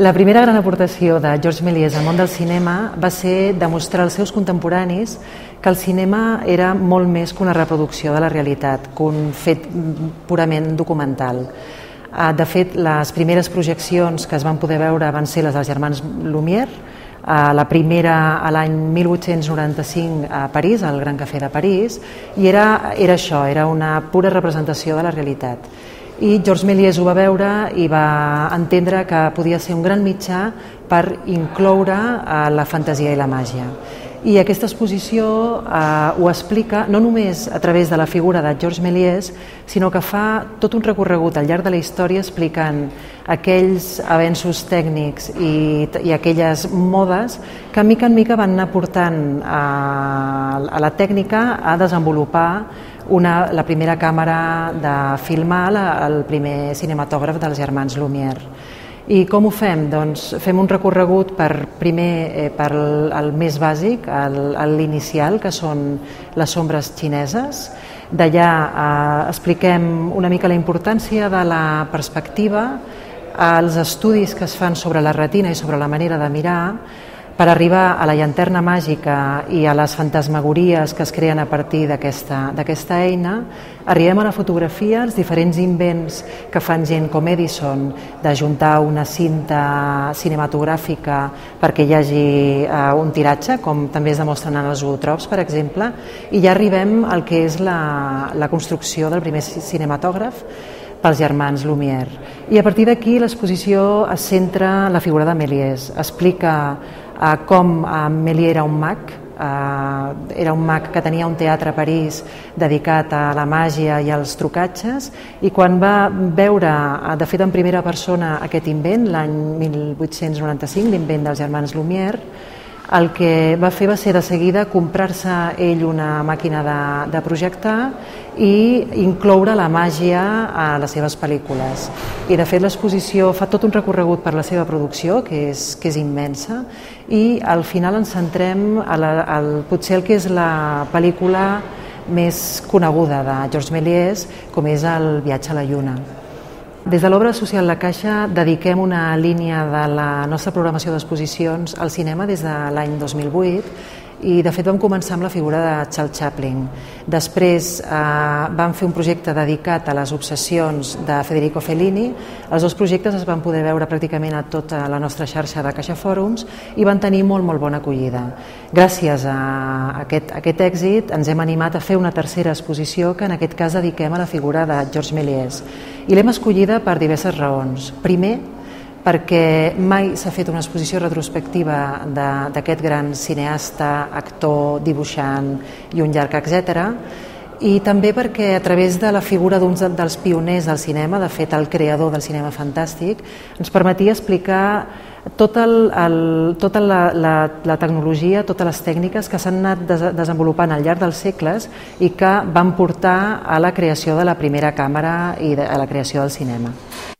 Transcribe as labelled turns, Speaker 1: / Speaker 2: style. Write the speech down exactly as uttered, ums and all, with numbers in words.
Speaker 1: La primera gran aportació de Georges Méliès al món del cinema va ser demostrar als seus contemporanis que el cinema era molt més que una reproducció de la realitat, que un fet purament documental. De fet, les primeres projeccions que es van poder veure van ser les dels germans Lumière, la primera a l'any mil vuit-cents noranta-cinc a París, al Gran Cafè de París, i era, era això, era una pura representació de la realitat. I Georges Méliès ho va veure i va entendre que podia ser un gran mitjà per incloure la fantasia i la màgia. I aquesta exposició eh, ho explica no només a través de la figura de Georges Méliès, sinó que fa tot un recorregut al llarg de la història explicant aquells avenços tècnics i, i aquelles modes que mica en mica van anar portant a, a la tècnica a desenvolupar una, la primera càmera de filmar, la, el primer cinematògraf dels germans Lumière. I com ho fem? Doncs fem un recorregut per, primer eh, per el, el més bàsic, l'inicial, que són les ombres xineses. D'allà eh, expliquem una mica la importància de la perspectiva, els estudis que es fan sobre la retina i sobre la manera de mirar, per arribar a la llanterna màgica i a les fantasmagories que es creen a partir d'aquesta eina. Arribem a la fotografia, els diferents invents que fan gent com Edison d'ajuntar una cinta cinematogràfica perquè hi hagi uh, un tiratge, com també es demostren en els zootrops, per exemple, i ja arribem al que és la, la construcció del primer cinematògraf pels germans Lumière. I a partir d'aquí l'exposició es centra en la figura de Méliès, explica eh, com eh, Méliès era un mag, eh, era un mag que tenia un teatre a París dedicat a la màgia i als trucatges, i quan va veure, de fet en primera persona, aquest invent, l'any mil vuit-cents noranta-cinc, l'invent dels germans Lumière, el que va fer va ser de seguida comprar-se ell una màquina de, de projectar i incloure la màgia a les seves pel·lícules. I de fet l'exposició fa tot un recorregut per la seva producció, que és, que és immensa, i al final ens centrem a la, al, potser el que és la pel·lícula més coneguda de Georges Méliès, com és el Viatge a la Lluna. Des de l'Obra Social La Caixa dediquem una línia de la nostra programació d'exposicions al cinema des de l'any dos mil vuit, i de fet vam començar amb la figura de Charles Chaplin. Després eh, vam fer un projecte dedicat a les obsessions de Federico Fellini. Els dos projectes es van poder veure pràcticament a tota la nostra xarxa de Caixa Fòrums i van tenir molt, molt bona acollida. Gràcies a aquest, a aquest èxit ens hem animat a fer una tercera exposició que en aquest cas dediquem a la figura de Georges Méliès. I l'hem escollida per diverses raons. Primer, perquè mai s'ha fet una exposició retrospectiva d'aquest gran cineasta, actor, dibuixant i un llarg, etcètera. I també perquè a través de la figura d'un dels pioners del cinema, de fet el creador del cinema fantàstic, ens permetia explicar tot el, el, tota la, la, la tecnologia, totes les tècniques que s'han anat des, desenvolupant al llarg dels segles i que van portar a la creació de la primera càmera i de, a la creació del cinema.